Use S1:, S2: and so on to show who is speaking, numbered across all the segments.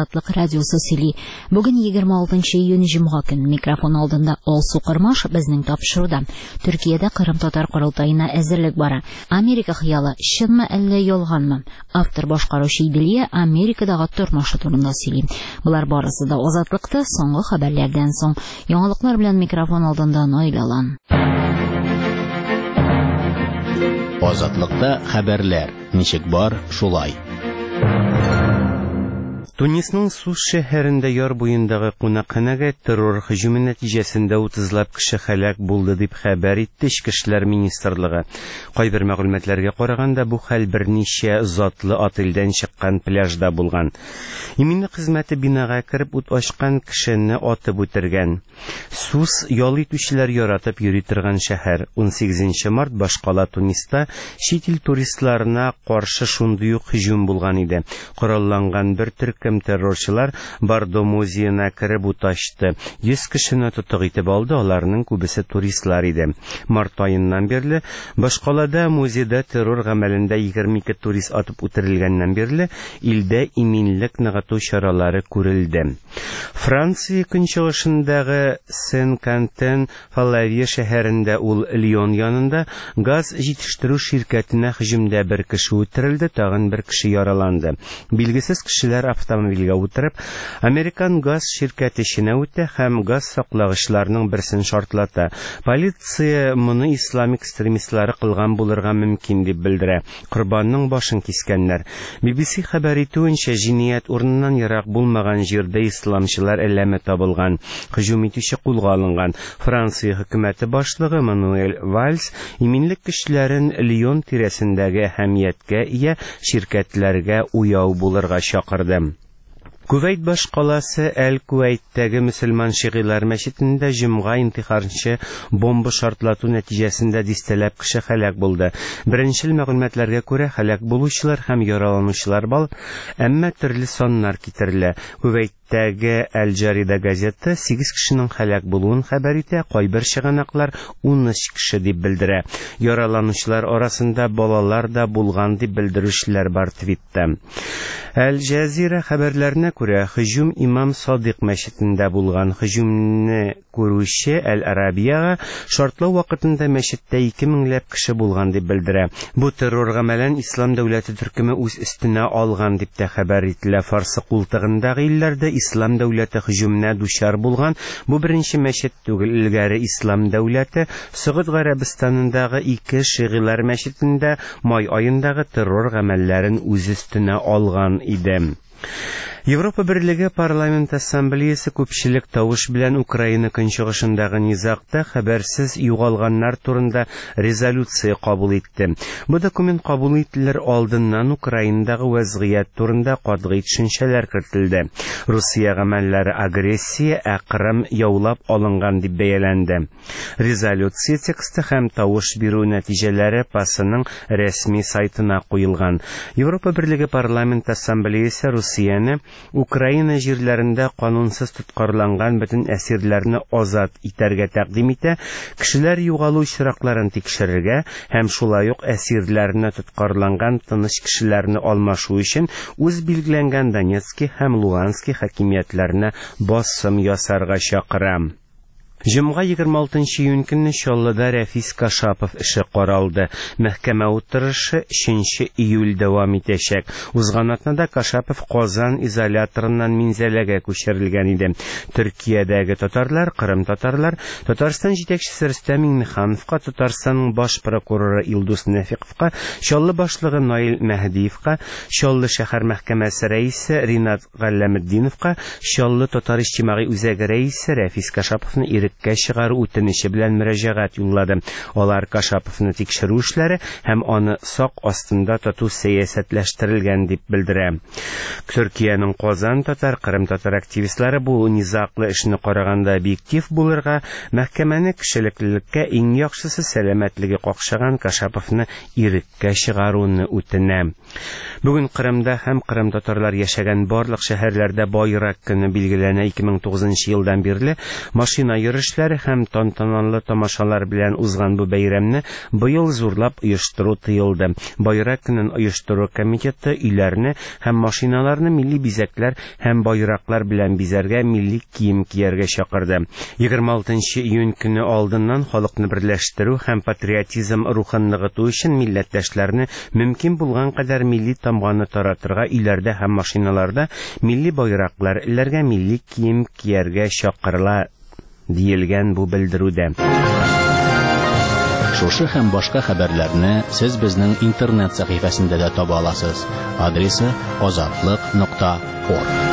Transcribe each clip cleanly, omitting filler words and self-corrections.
S1: Азатлык радиосы сөйли. Бүген 26 июнь җомга көн. Микрофон алдында Алсу Кырмаш безнең тапшыруда. Төркиядә Кырым-Татар корылтаена әзерлек бара. Америка хыялы чынмы әллә ялганмы? Автор башкаручы Иделия Америкадагы тормышы турында сөйли. Булар барысы да Азатлыкта соңгы хәбәрләрдән соң. Яңалыклар белән микрофон алдында Нойлалан.
S2: Азатлыкта хәбәрләр. Ничек бар, шулай. Тунисның Сус шәһәрендә яр буендагы кунакханәгә террор һөҗүме нәтиҗәсендә 30лап кеше һәлак булды дип хәбәр итте Ичке эшләр министрлыгы. Кайбер мәгълүматларга караганда, бу хәл берничә затлы отельдән чыккан пляжда булган. Иминлек хезмәте бинага кереп ут ачкан кешене атып үтергән. Сус ял итүчеләр яратып йөри торган шәһәр. 18 март башкала Туниста чит ил туристларына каршы шундый ук һөҗүм булган иде. Коралланган бер төркем террорчылар Бардо музеена кереп ут ачты. 100 кешене тотык итеп алды, аларның күбесе туристлар иде. Март аеннан бирле башкалада музейда террор гамәлендә 22 турист атып үтерелгәннән бирле илдә иминлек ныгыту чаралары күрелде. Франция көнчыгышындагы Сен-Кантен-Фалавье шәһәрендә ул Лион янында газ җитештерү ширкәтенә һөҗүмдә бер кеше үтерелде, тагын бер кеше яраланды. Билгесез кешеләр автомобильгә утырып, Американ газ ширкәте эченә үтә һәм газ саклагычларның берсен шартлата. Полиция моны ислам экстремистлары кылган булырга мөмкин дип белдерә. Корбанның башын кискәннәр. BBC хәбәр итүенчә, җинаять урыныннан ерак булмаган җирдә исламчылар әләме табылган. Һөҗүм итүче кулга алынган. Франция хөкүмәте башлыгы Мануэль Вальс иминлек көчләрен Лион тирәсендәге әһәмияткә ия ширкәтләргә уяу булырга чакырды. Кувейт башкаласы Әл-Кувейттәге мөселман шигылар мәчетендә җомга интихарчы бомба шартлату нәтиҗәсендә дистәләп кеше һәлак булды. Беренчел мәгълүматларга күрә, һәлак булучылар һәм яраланучылар бар, әмма төрле саннар китерелә. Кувейттәге Әл-Җарида газеты 8 кешенең һәлак булуын хәбәр итә, кайбер чыганаклар 13 кеше дип белдерә. Яраланучылар арасында балалар да булган дип белдерүчеләр бар твиттә. Әл-Җазира хәбәрләренә күрә, һөҗүм Имам Садык мәчетендә булган. Һөҗүмне күрүче Әл-Арабияга шартлау вакытында мәчеттә 2000ләп кеше булган дип белдерә. Бу террор гамәлен Ислам дәүләте төркеме үз өстенә алган дип тә хәбәр ителә. Фарсы култыгындагы илләрдә Ислам дәүләте һөҗүменә дучар булган. Бу беренче мәчет түгел, илгәре Ислам дәүләте Сәгыд Гарәбстанындагы 2 шигылар мәчетендә май аендагы террор гамәлләрен үз өстенә алган иде. Европа Берлеге парламент ассамблеясы күпчелек тавыш белән Украина көнчыгышындагы низакта хәбәрсез югалганнар турында резолюция кабул итте. Бу документ кабул ителер алдыннан Украинадагы вазгыять турында катгый төшенчәләр кертелде. Русия гамәлләре агрессия, Крым яулап алынган дип бәяләнде. Резолюция тексты һәм тавыш бирү нәтиҗәләре ПАСның рәсми сайтына куелган. Европа Берлеге парламент ассамблеясы Русияны Украина җирләрендә канунсыз тоткарланган бөтен әсирләрне азат итәргә тәкъдим итә, кешеләр югалу очракларын тикшерергә һәм шулай ук әсирләрне тоткарланган тыныч кешеләрне алмашу өчен үз билгеләнгән Донецкий һәм Луганский хакимиятләренә басым ясарга чакыра. Җомга 26 июнь көнне Чаллыда Рәфис Кашапов эше каралды. Мәхкәмә утырышы 3 июль дәвам итәчәк. Узган атнада Кашапов Казан изоляторыннан Минзәләгә күчерелгән иде. Төркиядәге татарлар, Кырым татарлар, Татарстан җитәкчесе Рөстәм Миңнехановка, Татарстанның баш прокуроры Илдус Нәфиковка, Чаллы башлыгы Наил Мәһдиевка, Чаллы шәһәр мәхкәмәсе рәисе Ринат Галләметдиновка, Чаллы татар иҗтимагый үзәге рәисе Рәфис Кашаповны иреккә чыгару үтенече белән мөрәҗәгать юллады. Алар Кашаповны тикшерү эшләре һәм аны сак астында тоту сәясәтләштерелгән дип белдерә. Төркиянең Казан татар, Кырым татар активистлары бу низаклы эшне караганда объектив булырга, мәхкәмәне кешелеклелеккә иң яхшысы сәламәтлеге какшаган Кашаповны иреккә чыгаруны үтенә. Бүген Кырымда һәм Кырым татарлар яшәгән барлык шәһәрләрдә байрак көне билгеләнә. 2009 елдан бирле машина үткәрешләре һәм тантаналы тамашалар белән узган бу бәйрәмне быел зурлап оештыру тыелды. Байрак көнен оештыру комитеты өйләрне һәм машиналарны милли бизәкләр һәм байраклар белән бизәргә, милли кием кияргә чакырды. 26 июнь көне алдыннан халыкны берләштерү һәм патриотизм рухын ныгыту өчен милләттәшләрне мөмкин булган кадәр милли тамганы таратырга өйләрдә һәм машиналарда милли байраклар эләргә, милли кием кияргә чакырыла диелгән бу белдерүдә.
S3: Шушы һәм башка хәбәрләрне сез безнең интернет сәхифәсендә дә таба аласыз. Адресы azatlык.org.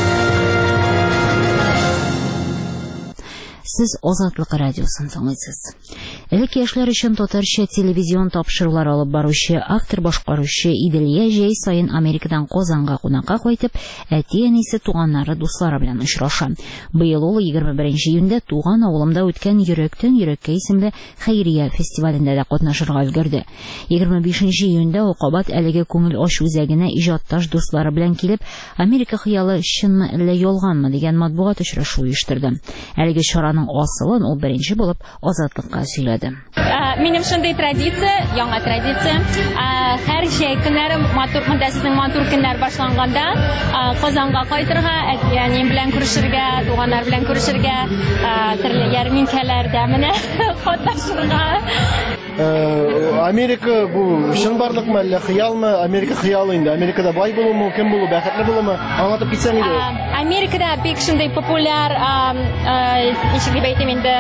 S1: Сез Азатлык радиосын тыңлыйсыз. Элек яшьләр өчен татарча телевизион тапшырулар алып баручы, автор башкаручы Иделия җәй саен Америкадан Казанга кунакка кайтып, әти-әнисе, туганнары, дуслары белән очраша. Быел ул 21 июньдә туган авылымда үткән Йөрәктән йөрәккә исемле хәйрия фестивалендә дә катнашырга өлгерде. 25 июньдә ул кабат әлеге күңел аш үзәгенә иҗатташ дуслары белән килеп, Америка хыялы чынмы әллә ялганмы дигән матбугат очрашу оештырды. Әлеге чараның асылын ул беренче булып Азатлыкка сөйләде.
S4: Минем шундый традиция, яңа традиция. Һәр җәй көннәре сезнең матур көннәр башланганда Казанга кайтырга, әти-әним белән күрешергә, туганнар белән күрешергә, төрле ярминкәләрдә менә катнашырга.
S5: Америка бу чынбарлыкмы әллә хыялмы? Америка хыялы инде. Америкада бай булумы, кем булу, бәхетле булумы? Аңлатып китсәң иде.
S4: Америкада бик шундый популяр ничек дип әйтим инде,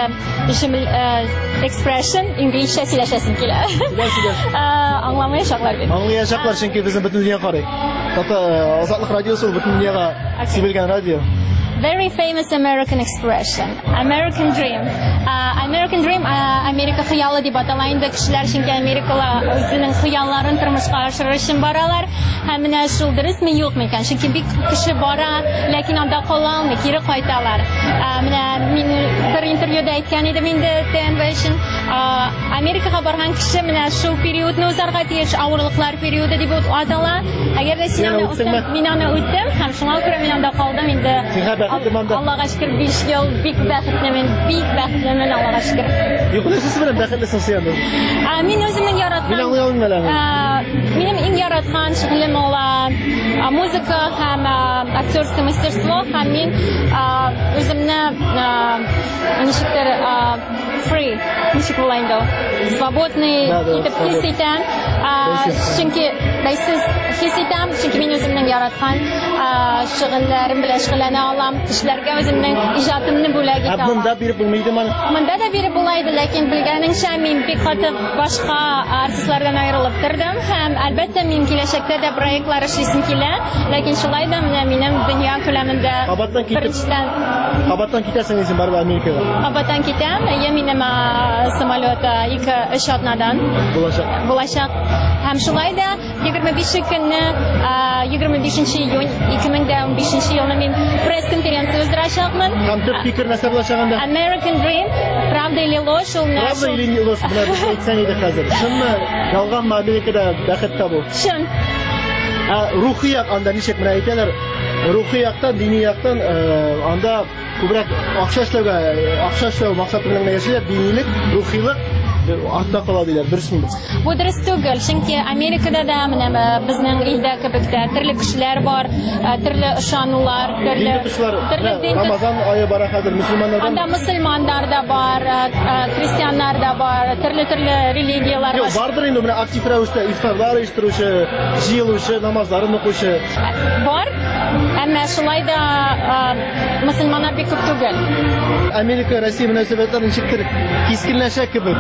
S4: expression инглизчә сөйләшәсем килә. Аңламаячаклар бит.
S5: Аңлаячаклар, чөнки безнең бөтен дөнья карый. Азатлык радиосы бөтен дөньяга сибелгән радио.
S4: Very famous American expression. American dream. American dream Америка хыялы дип атала инде кешеләр, чөнки Америкала үзенең хыялларын тормышка ашырыр өчен баралар. Һәм менә шул дөресме юкмы икән? Чөнки бик кеше бара, ләкин анда кала алмый, кире кайталар. Менә мин бер интервьюда әйткән идем инде ТНВ өчен. Америкага барган кеше менә шул периодны узарга тиеш, авырлыклар периоды дип атала. Әгәр дә син аны үттең, мин аны үттем һәм шуңа күрә мин анда калдым инде. Аллага шөкер 5 ел бик бәхетлемен, Аллага шөкер.
S5: Юкны сез белән бәхетлесең син.
S4: Мин үземнең яраткан, минем иң яраткан шөгылем ул музыка һәм актерское мастерство, һәм мин үземне ничектер free, ничек була инде, свободный итеп хис итәм. Чөнки хис итәм, чөнки мин үземнең яраткан шөгыльләрем белән шөгыльләнә алам, кешеләргә үземнең иҗатымны бүләк итә алам.
S5: Монда биреп булмыйдымы?
S4: Монда да биреп була иде, ләкин белгәнеңчә мин бик каты башка артистлардан аерылып тордым һәм әлбәттә мин киләчәктә дә проектлар эшлисем килә, ләкин шулай да минем дөнья күләмендә
S5: Кабаттан китәсең син барып Америкага.
S4: Кабаттан китәм, минем самолет 2-3 атнадан булачак. Һәм шулай да 25 көнне 25 июнь 2015 елны мин пресс-конференция уздырачакмын.
S5: Һәм төп фикер нәрсә булачагында?
S4: American Dream, правда или ложь, ул
S5: Правда или не ложь, белән әйтсәң иде хәзер. Чынмы? Ялганмы Америкада бәхет табу?
S4: Чын.
S5: Рухи як анда ничек менә әйтәләр? Рухи яктан, дини яктан анда күбрәк акча эшләү максаты белән яшиләр, динилек, рухилык артта кала диләр, дөресме?
S4: Бу дөрес түгел, чөнки Америкада да менә безнең илдә кебек тә төрле кешеләр бар, төрле ышанулар, төрле
S5: Рамазан ае бара хәзер мөселманнарда.
S4: Анда мөселманнар да бар, христианнар да бар, төрле религиялар бар.
S5: Бардыр инде менә актив рәвештә ифтарлар оештыручы, җыелучы, намазларын укучы.
S4: Бар. Әмма шулай да мөселманнар бик күп түгел.
S5: Америка Россия мөнәсәбәтләре ничектер кискенләшә кебек.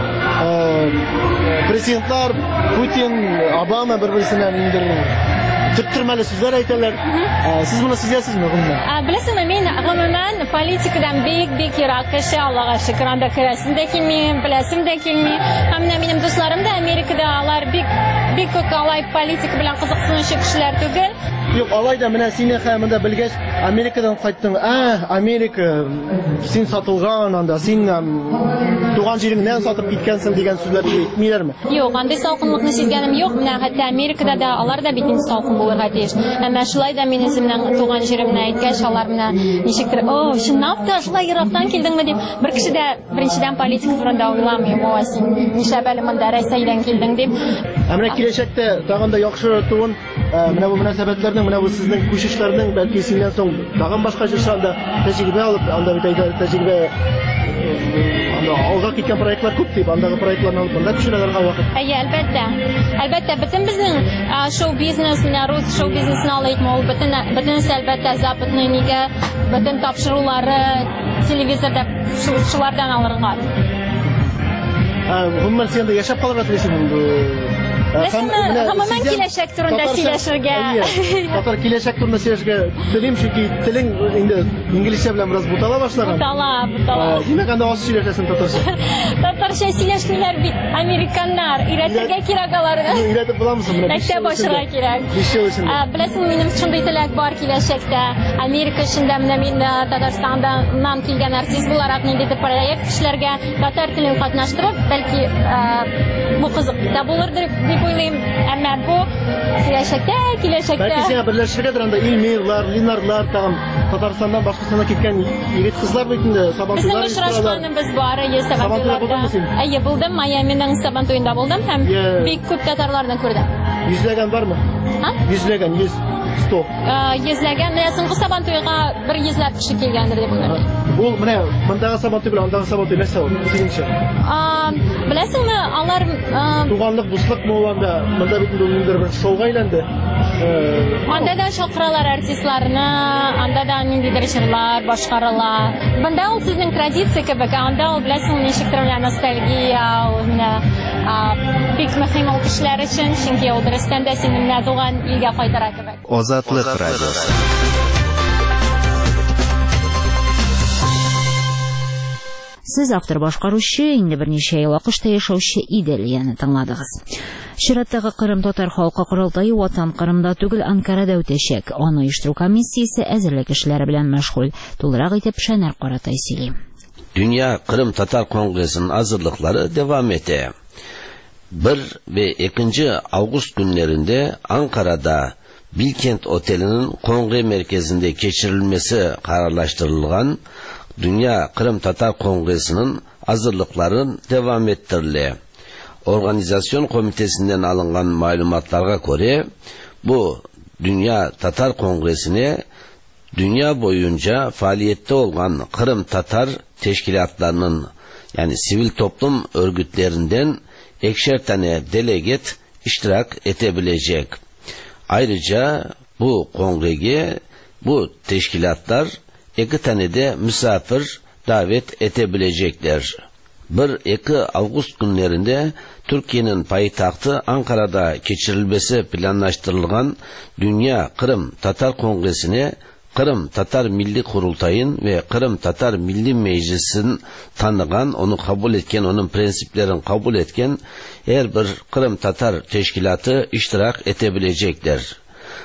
S5: Президентлар Путин, Обама бер-берсеннән инде төртүрмәле сүзләр әйтәләр. Сез моны сизәсезме гомумән?
S4: Беләсезме, мин гомумән политикадан бик ерак кеше, Аллага шөкер, анда керәсем дә килми, беләсем дә килми. Һәм минем дусларым да Америкада, алар бик күп алай политика белән кызыксынучы кешеләр түгел.
S5: Yok alayda менә сине хәмендә белгәч Америкадан кайттың. Америка син сатылган анда, син туган җиреңнән сатып киткәнсең дигән сүзләрне әйтмиләрме?
S4: Юк, андый салкынлыкны сизгәнем юк. Менә хәтта Америкада да алар да бит инде салкын булырга тиеш. Әмма шулай да мин үземнең туган җиремне әйткәч, алар менә ничектер, чынлап та шулай ерактан килдеңме дип, бер кеше дә беренчедән политика турында уйламый, син нишләп әле монда Россиядән килдең дип.
S5: Менә киләчәктә тагын да яхшы туын, менә бу мөнәсәбәтләрнең, менә бу сезнең күчешләрнең бәлки синнән соң тагын башка җыршанда тәҗрибә алып, анда бит тәҗрибә алга киткән проектлар күп дип, андагы проектларны алып монда төшерәләргә вакыт.
S4: Әлбәттә, бөтен безнең шоу-бизнес, менә рус шоу-бизнесны алып, ул бөтен әлбәттә западный нигә, бөтен тапшырулары телевизорда шулардан алырга.
S5: Гомумән син дә яшәп калырга телисеңме?
S4: Гомумән киләчәк турында сөйләшергә.
S5: Татар киләчәк турында сөйләшергә телим, чөнки телең инде инглизчә белән бераз бутала башлаган.
S4: Бутала.
S5: Димәк анда аз сөйләшәсең татарча.
S4: Татарча сөйләшмиләр бит, американнар. Өйрәтергә кирәк аларны.
S5: Өйрәтеп буламысың?
S4: Мәктәп башырга кирәк. Беләсең, минем шундый теләк бар киләчәктә. Америка эчендә менә мин Татарстандан килгән артист буларак ниндидер проект эшләргә, татар телен катнаштырып, бәлки бу кызык та булырдыр дип уйлыйм. Әмма бу киләчәктә.
S5: Бәлки сиңа берләшергәдер анда Илмирлар, Линарлар, тагын Татарстандан башкасына киткән егет кызлар бит инде, Сабантуйлар.
S4: Безнең очрашканыбыз бар, Сабантуйларда. Булдым, Майаминың Сабантуйында булдым һәм бик күп татарларны күрдем.
S5: Йөзләгән бармы? Йөзләгән, 100.
S4: Йөзләгән, менә соңгы Сабантуйга 100 кеше килгәндер дип уйлыйм.
S5: Ул менә мондагы Сабантуй белән андагы Сабантуй нәрсә ул? Синеңчә?
S4: Беләсеңме, алар
S5: туганлык, дуслык булганда, монда бит инде бер шоуга әйләнде.
S4: Анда да шакыралар артистларны, анда да ниндидер җырлар башкарыла. Монда ул сезнең традиция кебек, анда ул беләсең ничектер ностальгия, ул менә бик мөһим ул кешеләр өчен, чөнки ул дөрестән дә сине менә туган илгә кайтара кебек.
S2: Азатлык радиосы.
S1: Сез автор башкаручы, инде берничә ел акышта яшәүче Иделияны тыңладыгыз. Чираттагы Кырым татар халкы курултайы ватан Кырымда түгел Анкарада үтәчәк. Аны оештыру комиссиясе әзерлек эшләре белән мәшгуль. Тулырак итеп Шәнәр Каратай сөйли.
S6: Dünya Kırım Tatar Kongresi'nin hazırlıkları devam etti. 1 ve 2. Ağustos günlerinde Ankara'da Bilkent Oteli'nin kongre merkezinde geçirilmesi kararlaştırılgan Dünya Kırım Tatar Kongresi'nin hazırlıkların devam ettirildi. Organizasyon komitesinden alınan malumatlara göre bu Dünya Tatar Kongresi'ne dünya boyunca faaliyette olan Kırım Tatar teşkilatlarının yani sivil toplum örgütlerinden ekşer tane delegat iştirak edebilecek. Ayrıca bu kongreye bu teşkilatlar 2 tane de misafir davet edebilecekler. 1-2 Ağustos günlerinde Türkiye'nin payitahtı Ankara'da geçirilmesi planlaştırılgan Dünya Kırım Tatar Kongresi'ne Kırım Tatar Milli Kurultayın ve Kırım Tatar Milli Meclisi'nin tanıgan, onu kabul etken, onun prensiplerini kabul etken her bir Kırım Tatar teşkilatı iştirak edebilecekler.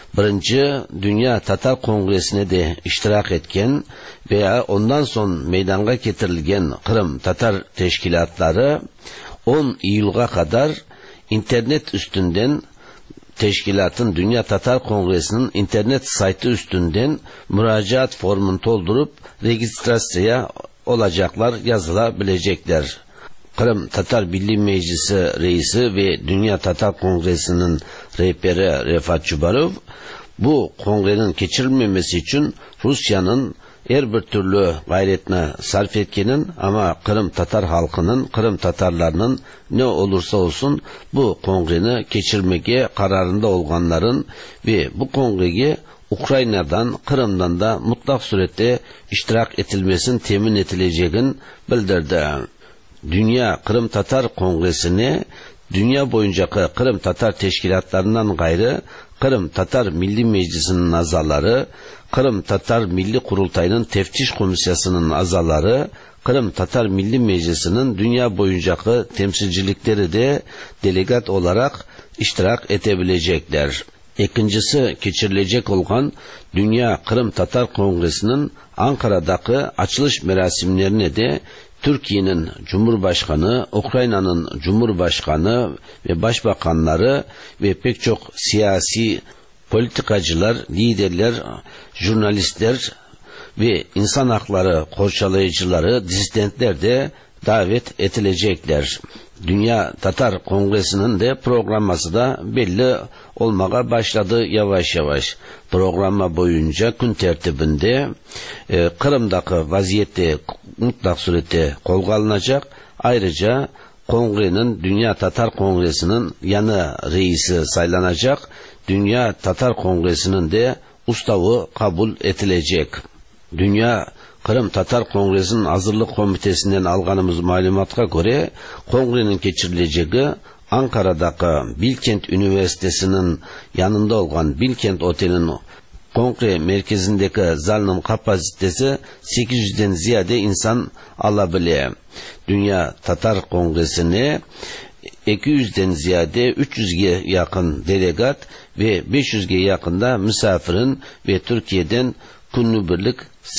S6: 1. Dünya Tatar Kongresi'ne de iştirak etken veya ondan son meydana getirilgen Kırım Tatar teşkilatları 10 Eylül'e kadar internet üstünden teşkilatın Dünya Tatar Kongresi'nin internet saytı üstünden müracaat formunu doldurup registrasyaya olacaklar, yazılabilecekler. Kırım Tatar Milli Meclisi reisi ve Dünya Tatar Kongresi'nin rehberi Refat Çubarov bu kongrenin geçirilmemesi için Rusya'nın her bir türlü gayretine sarf etkenin ama Kırım Tatar halkının, Kırım Tatarlarının ne olursa olsun bu kongreni geçirmeye kararında olanların ve bu kongreye Ukrayna'dan, Kırım'dan da mutlak surette iştirak edilmesinin temin edileceğini bildirdi. Dünya Kırım Tatar Kongresi'ne dünya boyuncaki Kırım Tatar teşkilatlarından gayrı Kırım Tatar Milli Meclisi'nin azaları, Kırım Tatar Milli Kurultayı'nın teftiş komisyasının azaları, Kırım Tatar Milli Meclisi'nin dünya boyuncaki temsilcilikleri de delegat olarak iştirak edebilecekler. İkincisi geçirilecek olan Dünya Kırım Tatar Kongresi'nin Ankara'daki açılış merasimlerine de Türkiye'nin Cumhurbaşkanı, Ukrayna'nın Cumhurbaşkanı ve Başbakanları ve pek çok siyasi politikacılar, liderler, jurnalistler ve insan hakları korçalayıcıları, disidentler de davet edilecekler. Dünya Tatar Kongresi'nin de programması da belli olmaya başladı yavaş yavaş. Programa boyunca gün tertibinde Kırım'daki vaziyette mutlak surette kolga alınacak. Ayrıca Kongre'nin, Dünya Tatar Kongresi'nin yanı reisi saylanacak. Dünya Tatar Kongresi'nin de ustavı kabul edilecek. Dünya Kırım Tatar Kongresi'nin hazırlık komitesinden alganımız malumata göre kongrenin geçirileceği Ankara'daki Bilkent Üniversitesi'nin yanında olan Bilkent Oteli'nin kongre merkezindeki zalının kapasitesi 800'den ziyade insan alabiliyor. Dünya Tatar Kongresi'ne 200'den ziyade 300'e yakın delegat ve 500'e yakında misafirin ve Türkiye'den günübirlik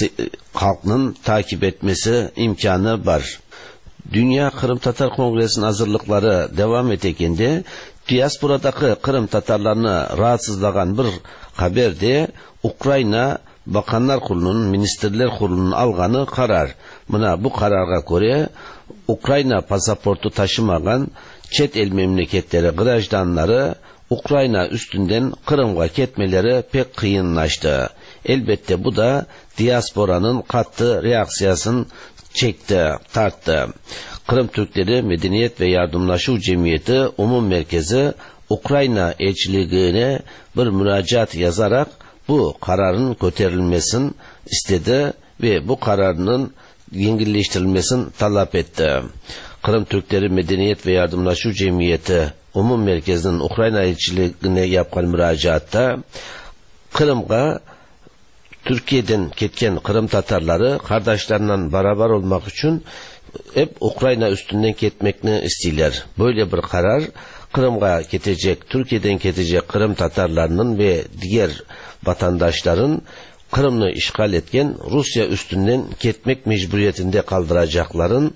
S6: halkının takip etmesi imkanı var. Dünya Kırım Tatar Kongresi'nin hazırlıkları devam ederken diasporadaki Kırım Tatarlarını rahatsızlayan bir haberde Ukrayna Bakanlar Kurulu'nun, Ministerler Kurulu'nun alganı karar. Bu karara göre Ukrayna pasaportu taşımayan çet el memleketleri grajdanları Ukrayna üstünden Kırım'a ketmeleri pek kıyınlaştı. Elbette bu da diasporanın katı reaksiyasını çekti, tarttı. Kırım Türkleri Medeniyet ve Yardımlaşma Cemiyeti Umum Merkezi Ukrayna elçiliğine bir müracaat yazarak bu kararın götürülmesini istedi ve bu kararının yengilleştirilmesini talep etti. Kırım Türkleri Medeniyet ve Yardımlaşma Cemiyeti Umum Merkezi'nin Ukrayna elçiliğine yapılan müracaatta Kırım'a Türkiye'den ketken Kırım Tatarları kardeşlerinden beraber olmak için hep Ukrayna üstünden ketmekini istiyorlar. Böyle bir karar Kırım'a ketecek, Türkiye'den ketecek Kırım Tatarlarının ve diğer vatandaşların Kırım'ı işgal etken Rusya üstünden ketmek mecburiyetinde kaldıracakların,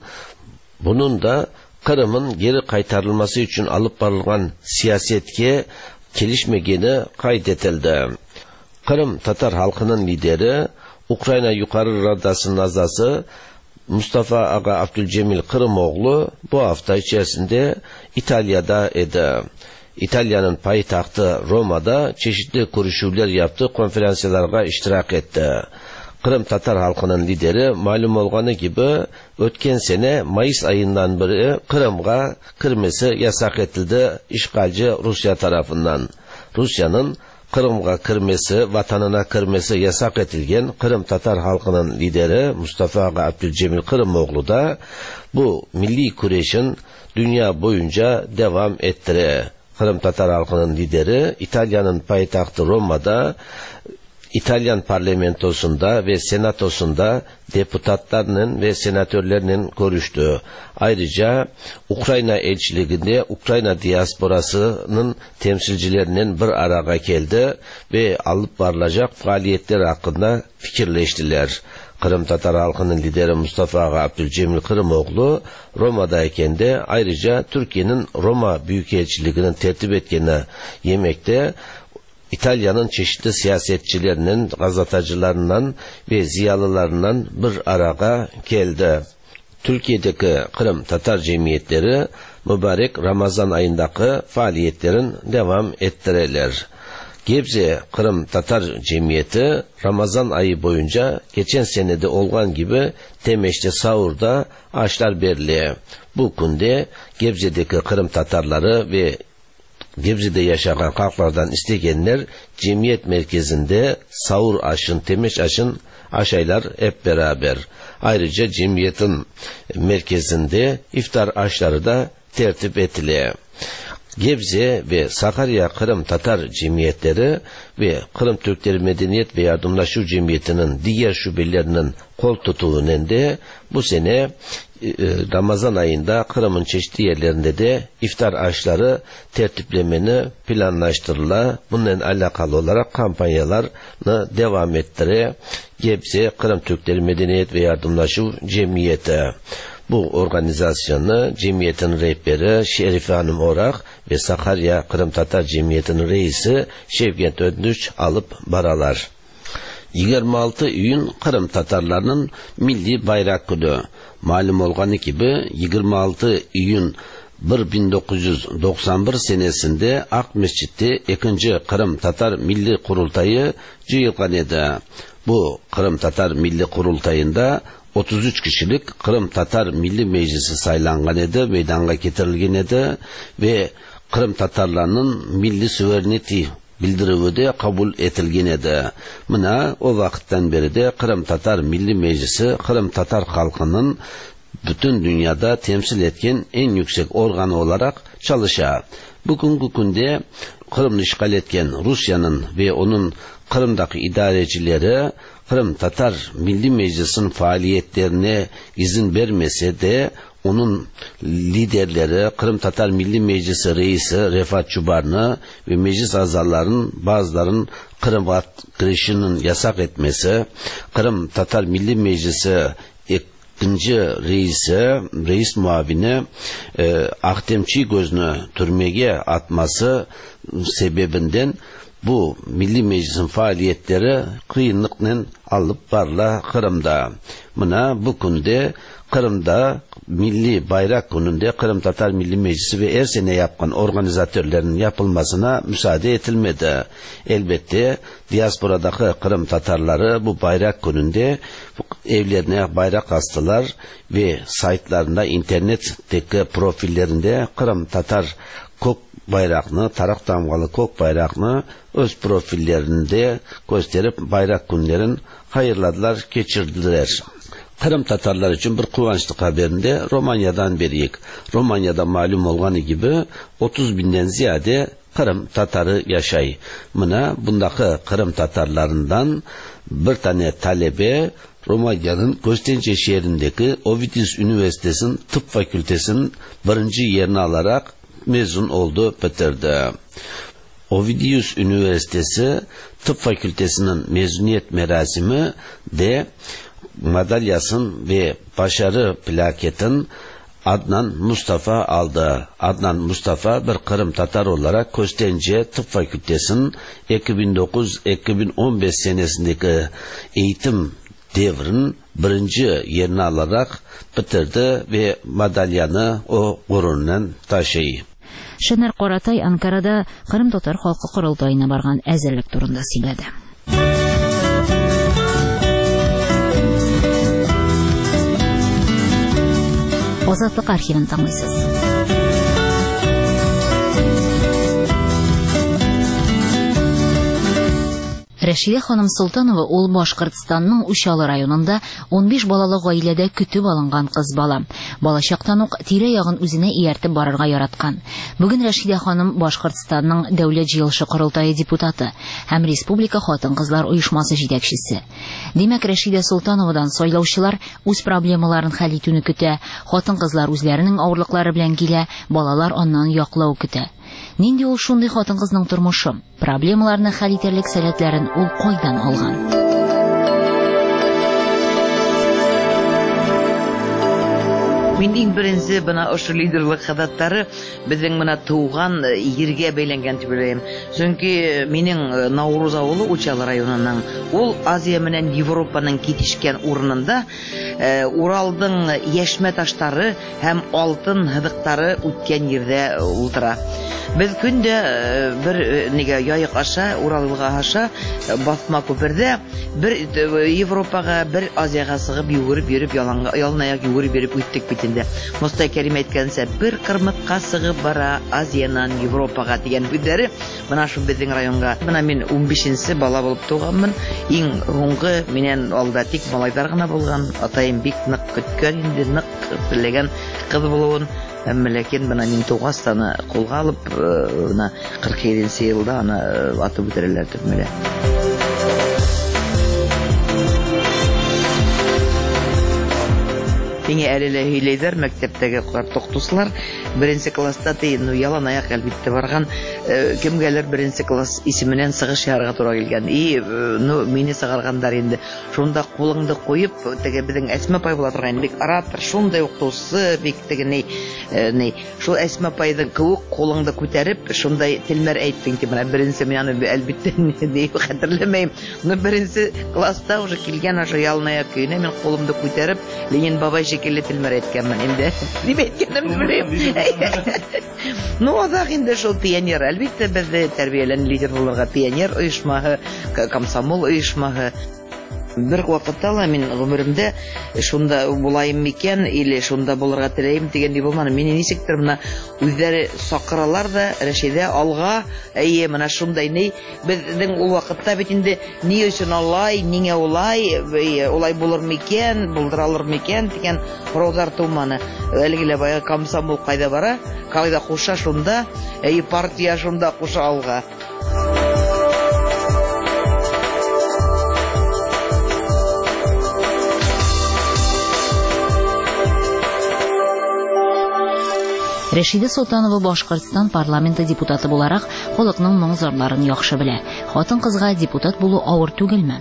S6: bunun da Kırım'ın geri kaytarılması için alıp varılan siyasetke gelişmegeni kaydetildi. Kırım Tatar halkının lideri, Ukrayna Yukarı Radası'nın azası Mustafa Aga Abdülcemil Kırımoğlu bu hafta içerisinde İtalya'da idi. İtalya'nın payitahtı Roma'da çeşitli görüşmeler yaptı, konferansiyelere iştirak etti. Kırım Tatar halkının lideri malum olduğu gibi ötken sene Mayıs ayından beri Kırım'a kirmesi yasak edildi işgalci Rusya tarafından. Rusya'nın Kırım'a kirmesi, vatanına kirmesi yasak edilgen Kırım Tatar halkının lideri Mustafa Abdülcemil Kırımoğlu da bu milli kureyşin dünya boyunca devam ettire. Kırım Tatar halkının lideri İtalya'nın payitahtı Roma'da İtalyan parlamentosunda ve senatosunda deputatlarının ve senatörlerinin görüştü. Ayrıca Ukrayna elçiliğinde Ukrayna diasporasının temsilcilerinin bir araya geldi ve alıp varılacak faaliyetler hakkında fikirleştiler. Kırım Tatar halkının lideri Mustafa Abdülcemil Kırımoğlu Roma'dayken de ayrıca Türkiye'nin Roma Büyükelçiliğinin tertip ettiğine yemekte İtalya'nın çeşitli siyasetçilerinin, gazetecilerinin ve ziyalılarından bir araya geldi. Türkiye'deki Kırım Tatar cemiyetleri mübarek Ramazan ayındaki faaliyetlerin devam ettirirler. Gebze Kırım Tatar Cemiyeti Ramazan ayı boyunca geçen senede olduğu gibi Temeş'te sahurda aşlar veriliyor. Bu günde Gebze'deki Kırım Tatarları ve Gebze'de yaşayan halklardan isteyenler cemiyet merkezinde sahur aşın, temeş aşın aşaylar hep beraber. Ayrıca cemiyetin merkezinde iftar aşları da tertip ediliyor. Gebze ve Sakarya Kırım Tatar cemiyetleri ve Kırım Türkleri Medeniyet ve Yardımlaşma Cemiyeti'nin diğer şubelerinin kol tutuğunun de bu sene Ramazan ayında Kırım'ın çeşitli yerlerinde de iftar aşları tertiplemeni planlaştırıla. Bununla alakalı olarak kampanyalarını devam ettire. Gebze Kırım Türkleri Medeniyet ve Yardımlaşma Cemiyeti. Bu organizasyonu cemiyetin rehberi Şerife Hanım Orak ve Sakarya Kırım Tatar Cemiyeti'nin reisi Şevket Öndüç alıp baralar. 26 iyun Kırım Tatarlarının milli bayrak günü. Malum olğanı gibi 26 iyun 1991 senesinde Ak Mescid'de 2. Kırım Tatar Milli Kurultayı cıyılgan edi. Bu Kırım Tatar Milli Kurultayında 33 kişilik Kırım Tatar Milli Meclisi saylangan edi, meydana getirilgen edi ve Kırım Tatarlarının milli suvereniti bildirüvü de kabul etilgen edi. Buna o vakitten beri de Kırım Tatar Milli Meclisi Kırım Tatar halkının bütün dünyada temsil etken en yüksek organı olarak çalışa. Bugünkü günde Kırım'ı işgal etken Rusya'nın ve onun Kırım'daki idarecileri Kırım Tatar Milli Meclisi'nin faaliyetlerine izin vermese de onun liderleri Kırım Tatar Milli Meclisi reisi Refat Çubarnı ve meclis azalarının bazılarının Kırım'a girişinin yasak etmesi, Kırım Tatar Milli Meclisi ikinci reis muavini Ahtemçi gözünü türmeye atması sebebinden bu Milli Meclisin faaliyetleri kıyınlıkla alıp varla Kırım'da. Buna bu günde Kırım'da Milli Bayrak gününde Kırım Tatar Milli Meclisi ve her sene yapkan organizatörlerin yapılmasına müsaade edilmedi. Elbette diasporadaki Kırım Tatarları bu bayrak gününde evlerine bayrak astılar ve saytlarında internetteki profillerinde Kırım Tatar kok bayrağını, tarak damgalı kok bayrağını öz profillerinde gösterip bayrak günlerin hayırladılar, geçirdiler. Kırım Tatarlar için bir kıvançlık haberinde Romanya'dan beriyik. Romanya'da malum olğanı gibi 30 binden ziyade Kırım Tatarı yaşay. Bundaki Kırım Tatarlarından bir tane talebe Romanya'nın Köstence şehrindeki Ovidius Üniversitesi'nin tıp fakültesinin 1. yerini alarak mezun oldu, bitirdi. Ovidius Üniversitesi Tıp Fakültesinin mezuniyet merasimi de madalyasın ve başarı plaketin Adnan Mustafa aldı. Adnan Mustafa bir Kırım Tatar olarak Köstence Tıp Fakültesinin 2009-2015 senesindeki eğitim devrinin 1. yerini alarak bitirdi ve madalyanı o gururundan taşıyı.
S1: Şener Qoratay Ankara'da Kırım Tatar Halkı Kurultayına bargan әзерлек турында сөйләде. Азатлык архивын тыңлыйсыз. Рәшидә ханым Солтанова ул Башкортстанның Учалы районында 15 балалы гаиләдә көтүп алынган кыз бала. Балачактан ук тирә-ягын үзенә ияртеп барырга яраткан. Бүген Рәшидә ханым Башкортстанның Дәүләт җыелышы Корылтайы депутаты һәм Республика хатын-кызлар оешмасы җитәкчесе. Димәк, Рәшидә Солтановадан сайлаучылар үз проблемаларын хәл итүне көтә, хатын-кызлар үзләренең авырлыклары белән килә, балалар аннан яклау көтә. Нинди ул шундый хатын-кызның тормышы? Проблемаларны хәл итәрлек сәләтләрен ул кайдан алган?
S7: Мин иң беренче бына ошо лидерлык хадаттары безнең менә туган ергә бәйләнгән дип уйлыйм. Чөнки минең Наурыз авылы Учалы районының, ул Азия менән Европаның китешкән урынында Уралдың яшьмә ташлары һәм алтын хыдыктары үткән ердә ултыра. Без көндә бер нигә яйык аша, Уралга аша басма күпердә бер Европага, бер Азияга сыгып йөреп яланаяк йөреп үттек бит инде. Мостай Кәрим әйткәнсә, бер кырмытка сыгып бара Азиянан Европага дигән бүләре менә шу безнең районга. Менә мин 15нче бала булып туганмын. Иң соңгы менән алда тик малайлар гына булган. Атайым бик нык көткән инде, нык теләгән кыз булуын. Ләкин менә мин тугастаны кулга алып, менә 47нче елда аны атып үтерәләр төрмәдә. Миңа әле лә һөйләйдер мәктәптәге токтуслар беренче класста ялан аяк әлбәттә барган кемгәлер беренче класс исеменнән сыгыш ярга туры килгән. Мине сыгаргандар инде. Шунда кулыңды куеп, теге безнең Әсма апай була торган бик оратор, шундай укытучысы, бик теге шул Әсма апайдың куык кулыңды күтәреп, шундай телмәр әйттең ди. Менә беренче мен аны әлбәттә дип хәтерләмәйм. Беренче класста уже килгән ашы ялан аяк көенә мин кулымды күтәреп, Ленин бабай шикелле телмәр әйткәнмен инде. Дип әйткәнем белмим. Азак инде шул пионер, әлбәттә без тәрбиялән лидер булырга пионер оешмаһы, комсомол оешмаһы. Бер вакытта ла мин гомеремдә шунда булайым микән или шунда булырга теләйм дигән ди булмады. Мине ничектер менә үзләре сакыралар да, Рәшидә алга, менә шундай безнең ул вакытта бит инде ни өчен алай, нигә улай булыр микән, булдыралыр микән дигән сораулар туманы. Әлегә бая комсомол кайда бара, кайда куша шунда, партия шунда куша алга.
S1: Рәшидә Солтанова Башкортстан парламенты депутаты буларак халыкның моң-зарларын яхшы белә. Хатын-кызга депутат булу авыр түгелме?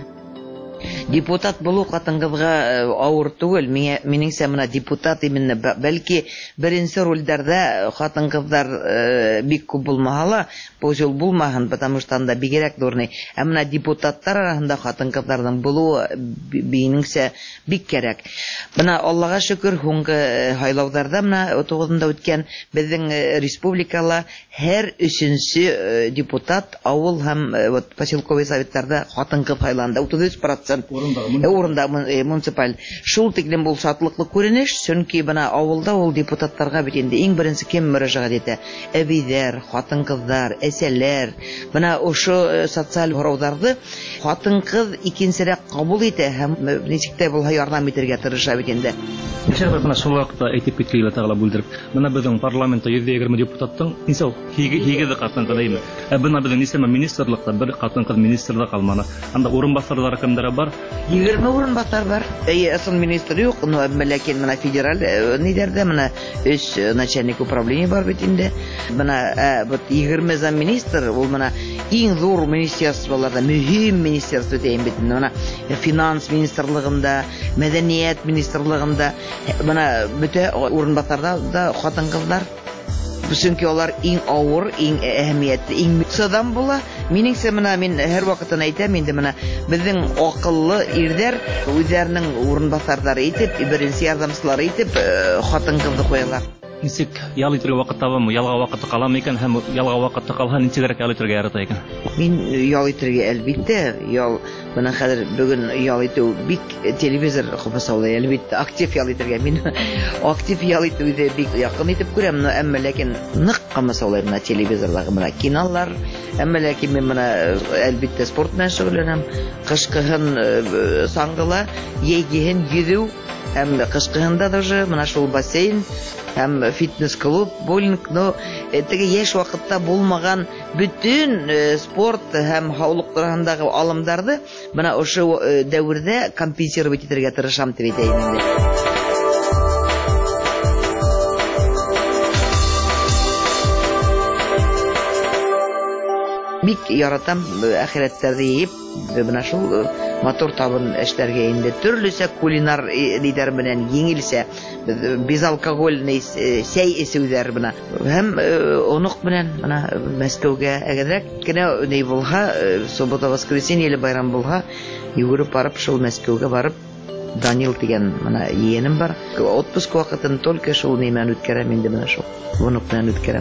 S7: Депутат булу хатын-кызга авыр түгел. Минеңсә менә депутат именно бәлки беренче рольдәрдә хатын-кызлар бик күп булмаһа, позил булмаһын, потому что анда бигрәк дурный. Менә депутаттар арасында хатын-кызларның булуы минеңсә бик кирәк. Менә Аллага шөкер, һуңгы сайлауларда менә 9-нда үткән безнең республикала һәр 3нче депутат авыл һәм поселковый советтарда хатын-кыз сайланды. 33% урында муниципаль. Шул тиклем бул шатлыклы күренеш, чөнки менә авылда ул депутаттарга бит инде иң беренче кем мөрәҗәгать итә? Әбиләр, хатын-кызлар, әсәләр. Менә ошо социаль сорауларны хатын-кыз икенчерәк кабул итә һәм ничектә булса ярдәм итәргә тырыша бит инде.
S8: Шәһәр менә шул вакытта әйтеп киткән тагыла бүлдереп. Менә безнең парламентта 120 депутаттың инсау һигеде хатын-кыз димме. Менә безнең ислам министрлыкта бер хатын-кыз министрлык алманы. Анда урынбасарлары кемдәр бар?
S7: 20 урынбасар бар. Асыл министр юк, но ләкин менә федераль нидәрдә менә 3 начальник управления бар бит инде. Менә 20 замминистр, ул менә иң зур министрлыкларда, мөһим министрлык дигән бит инде. Менә финанс министрлыгында, мәдәният министрлыгында, менә бөтә урынбасарда да хатын-кызлар. Чөнки алар иң авыр, иң әһәмиятле, иң мөһим була. Минеңсә менә мин һәр вакытта әйтәм инде менә безнең акыллы ирләр үзләренең урынбасарлары итеп, беренче ярдәмчылары итеп хатын-кызны куялар.
S8: Ничек ял итәргә вакыт табамы, ялга вакытта каламы икән һәм ялга вакытта калһа ничегрәк ял итәргә ярата икән?
S7: Мин ял итәргә әлбәттә, менә хәзер бүген ял итү бик телевизор хәбәсәүле, әлбәттә актив ял итәргә. Мин актив ял итүдә бик якын итеп күрәм, әмма ләкин нык калмасалар менә телевизорларга, менә кинолар, әмма ләкин мин менә әлбәттә спорт белән шөгыльләнәм. Кышкыһын саңгыла, йөгү, йөзү, һәм кышкыһында даже менә шул бассейн һәм фитнес-клуб, боулинг, теге яшь вакытта булмаган бүтән спорт һәм һаулык турындагы алымнарны менә ошо дәврдә компенсировать итәргә тырышам дип әйтәм инде. Бик яратам әхирәттәрдә йып, менә шул мотор табын эшләргә инде төрлесе кулинар лидер белән еңелсә, безалкогольный сәй эсүләр менә һәм онук белән менә Мәскәүгә әгәрәк кенә ни булһа, суббота-воскресенье или байрам булһа, йөгереп барып шул Мәскәүгә барып Данил дигән менә yeğenim бар. Отпуск вакытын только шул нимән үткәрәм инде менә шул. Онук белән үткәрәм.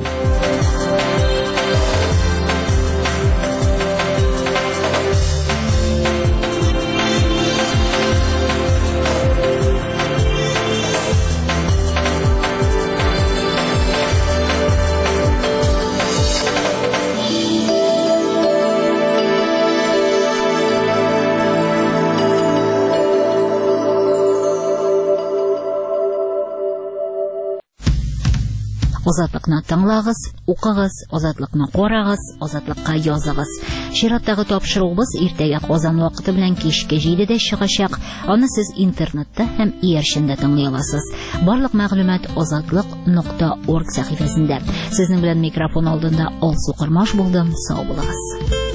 S1: Азатлыкны тыңлагыз, укыгыз, азатлыкны карагыз, азатлыкка языгыз. Чираттагы тапшыруыбыз иртәгә Казан вакыты белән кичке 7дә чыгачак. Аны сез интернетта һәм иярчендә тыңлый аласыз. Барлык мәгълүмат azatlyk.org сәхифәсендә. Сезнең белән микрофон алдында Алсу Кырмаш булдым. Сау булыгыз.